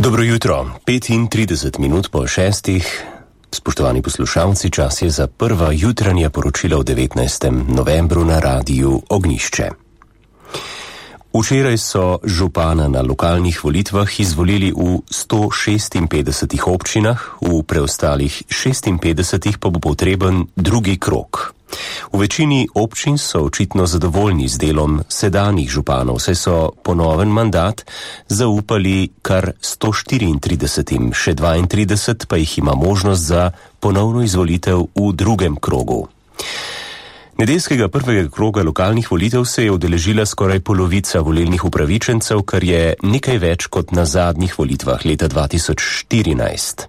Dobro jutro, 35 minut po 6. Spoštovani poslušalci, čas je za prva jutranja poročila v 19. novembru na Radiu Ognjišče. Včeraj so župana na lokalnih volitvah izvolili v 156 občinah, v preostalih 56 pa bo potreben drugi krog. V večini občin so očitno zadovoljni z delom sedanjih županov, saj so ponoven mandat zaupali kar 134, še 32 pa jih ima možnost za ponovno izvolitev v drugem krogu. Nedeljskega prvega kroga lokalnih volitev se je udeležila skoraj polovica volilnih upravičencev, kar je nekaj več kot na zadnjih volitvah leta 2014.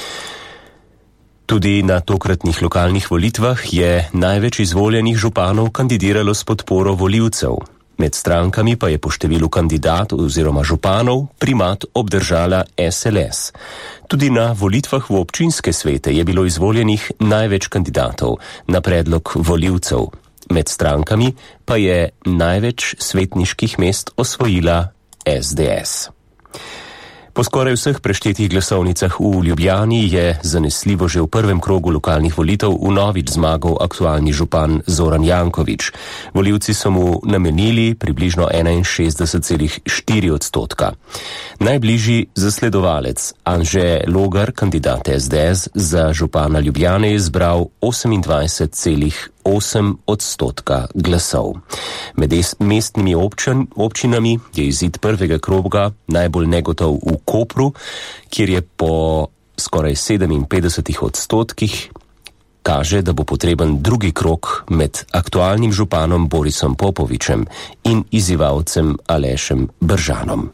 Tudi na tokratnih lokalnih volitvah je največ izvoljenih županov kandidiralo s podporo volivcev. Med strankami pa je po številu kandidatov oziroma županov primat obdržala SLS. Tudi na volitvah v občinske svete je bilo izvoljenih največ kandidatov na predlog volivcev. Med strankami pa je največ svetniških mest osvojila SDS. Po skoraj vseh preštetih glasovnicah v Ljubljani je zanesljivo že v prvem krogu lokalnih volitev vnovič zmagal aktualni župan Zoran Janković. Volivci so mu namenili približno 61,4%. Najbližji zasledovalec Anže Logar, kandidat SDS za župana Ljubljane, je zbral 28,8% glasov. Med mestnimi občinami je izid prvega kroga najbolj negotov v Kopru, kjer je po skoraj 57% kaže, da bo potreben drugi krog med aktualnim županom Borisom Popovičem in izzivalcem Alešem Bržanom.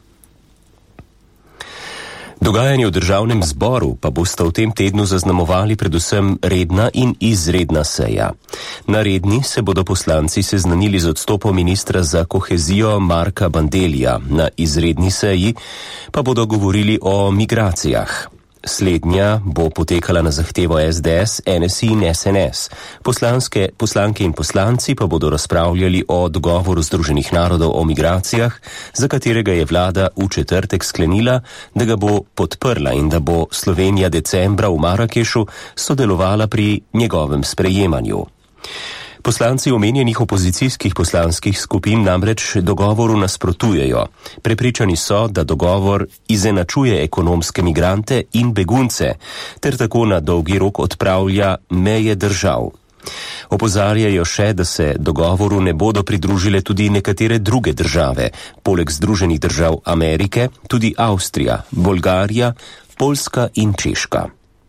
Dogajanje v državnem zboru pa bosta v tem tednu zaznamovali predvsem redna in izredna seja. Na redni se bodo poslanci seznanili z odstopom ministra za kohezijo Marka Bandellija, na izredni seji pa bodo govorili o migracijah. Slednja bo potekala na zahtevo SDS, NSI in SNS. Poslanke in poslanci pa bodo razpravljali o dogovoru Združenih narodov o migracijah, za katerega je vlada v četrtek sklenila, da ga bo podprla in da bo Slovenija decembra v Marakešu sodelovala pri njegovem sprejemanju. Poslanci omenjenih opozicijskih poslanskih skupin namreč dogovoru nasprotujejo. Prepričani so, da dogovor izenačuje ekonomske migrante in begunce, ter tako na dolgi rok odpravlja meje držav. Opozarjajo še, da se dogovoru ne bodo pridružile tudi nekatere druge države, poleg Združenih držav Amerike, tudi Avstrija, Bolgarija, Poljska in Češka.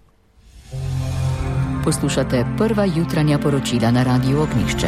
Poslušate prva jutranja poročila na Radiu Ognjišče.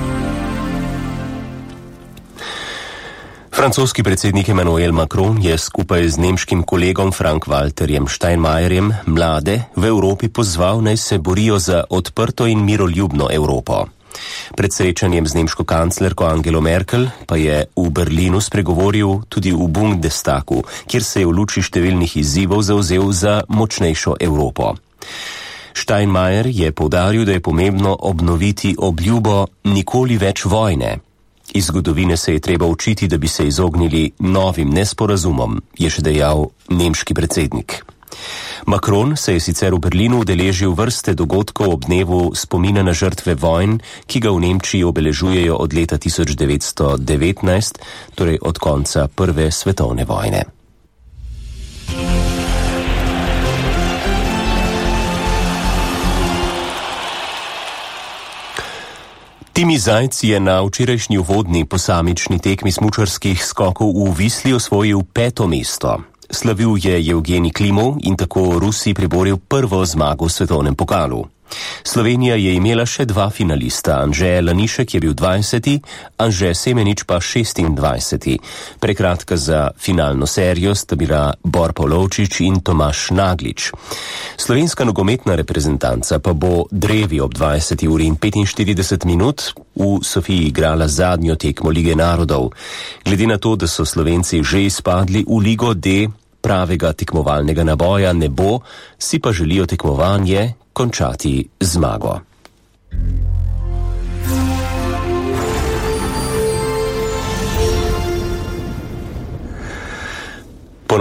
Francoski predsednik Emmanuel Macron je skupaj z nemškim kolegom Frank-Walterjem Steinmeierjem mlade v Evropi pozval, naj se borijo za odprto in miroljubno Evropo. Pred srečanjem z nemško kanclerko Angelo Merkel pa je v Berlinu spregovoril tudi v Bundestagu, kjer se je v luči številnih izzivov zavzel za močnejšo Evropo. Steinmeier je poudaril, da je pomembno obnoviti obljubo nikoli več vojne. Iz zgodovine se je treba učiti, da bi se izognili novim nesporazumom, je še dejal nemški predsednik. Macron se je sicer v Berlinu udeležil vrste dogodkov ob dnevu spomina na žrtve vojn, ki ga v Nemčiji obeležujejo od leta 1919, torej od konca Prve svetovne vojne. Timi Zajc je na včerajšnji uvodni posamični tekmi smučarskih skokov v Visli osvojil 5. mesto. Slavil je Evgenij Klimov in tako Rusiji priboril prvo zmago v svetovnem pokalu. Slovenija je imela še 2 finalista, Anže Lanišek je bil 20., Anže Semenič pa 26. Prekratka za finalno serijo sta bila Bor Pavlovčič in Tomaž Naglič. Slovenska nogometna reprezentanca pa bo drevi ob 20:45 v Sofiji igrala zadnjo tekmo Lige narodov. Glede na to, da so Slovenci že izpadli v Ligo D, pravega tekmovalnega naboja ne bo, si pa želijo tekmovanje končati zmago.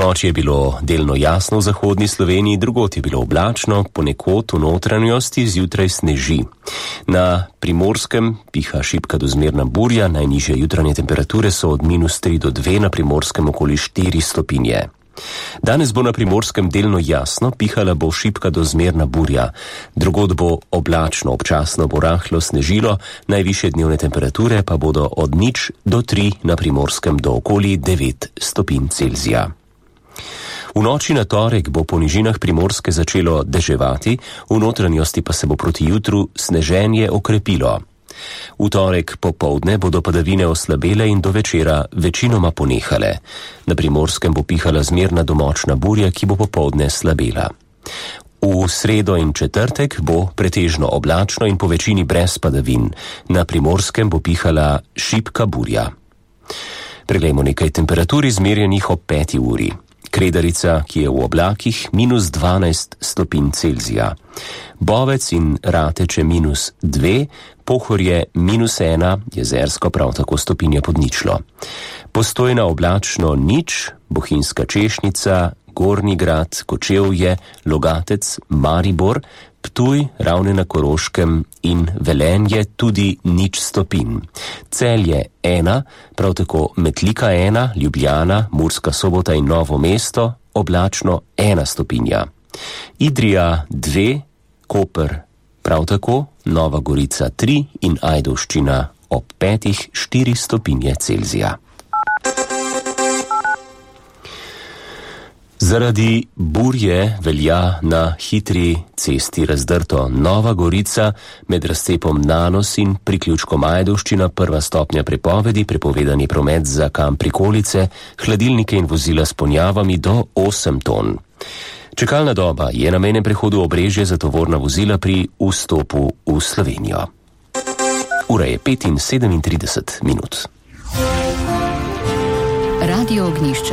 Ponoči je bilo delno jasno v zahodni Sloveniji, drugod je bilo oblačno, ponekod v notranjosti zjutraj sneži. Na Primorskem piha šibka do zmerna burja, najnižje jutranje temperature so od -3 do 2, na Primorskem okoli 4 stopinje. Danes bo na Primorskem delno jasno, pihala bo šibka do zmerna burja. Drugod bo oblačno, občasno bo rahlo snežilo, najvišje dnevne temperature pa bodo od 0 do 3, na Primorskem do okoli 9 stopinj Celzija. V noči na torek bo po nižinah Primorske začelo deževati, v notranjosti pa se bo proti jutru sneženje okrepilo. V torek popoldne bodo padavine oslabele in do večera večinoma ponehale. Na Primorskem bo pihala zmerna do močna burja, ki bo popoldne slabela. V sredo in četrtek bo pretežno oblačno in po večini brez padavin. Na Primorskem bo pihala šibka burja. Preglejmo nekaj temperatur izmerjenih ob 5. uri. Kredarica, ki je v oblakih, -12 stopinj Celzija. Bovec in Rateče -2, Pohorje -1, Jezersko prav tako stopinje pod ničlo. Postojna oblačno 0, Bohinjska Češnica, Gornji Grad, Kočevje, Logatec, Maribor, Ptuj, Ravne na Koroškem in Velenje tudi 0 stopinj. Celje 1, prav tako Metlika 1, Ljubljana, Murska Sobota in Novo mesto, oblačno 1 stopinja. Idrija 2, Koper prav tako, Nova Gorica 3 in Ajdovščina ob 5 4 stopinje Celzija. Zaradi burje velja na hitri cesti razdrto Nova Gorica med razcepom Nanos in priključkom Ajdovščina 1. stopnja prepovedi, prepovedani promet za kamp prikolice, hladilnike in vozila s ponjavami do 8 ton. Čakalna doba je na mejnem prehodu Obrežje za tovorna vozila pri vstopu v Slovenijo. Ura je 5:37. Radio Ognjišče.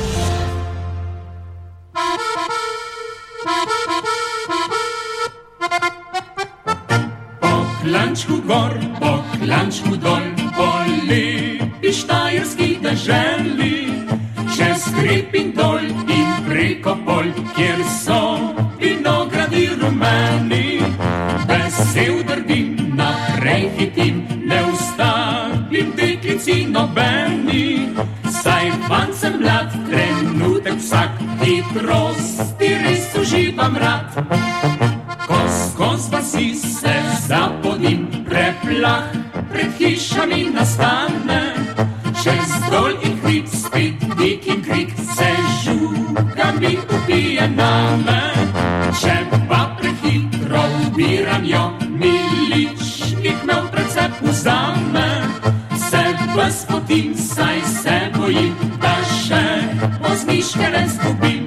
Klančku gor, po klančku dol, po lepi štajerski deželi, čez hrib in dol in preko pol, kjer so vinogradi rumeni. Vesel drvim, naprej hitim, ne ustavim deklici nobeni. Saj fan sem mlad, trenutek vsak, hitrosti res uživam rad. Skoz vasi se zapodim, preplah pred hišami nastane. Čez dol in hrib, spet dik in krik, se žuga mi ubije name. Če pa prehitro ubiram jo, milič jih me v predsep vzame. Se ves potim, saj se bojim, da še vozniške ne zgubim.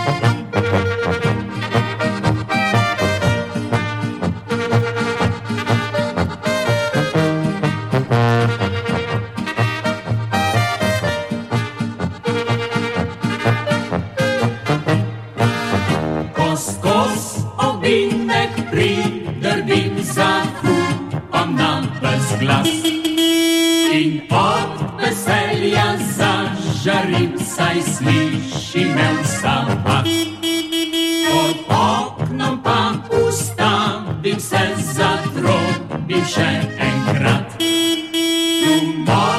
In od veselja zažarim, saj sliši me vsa vas. Pod oknom pa ustavim se, zatrobim še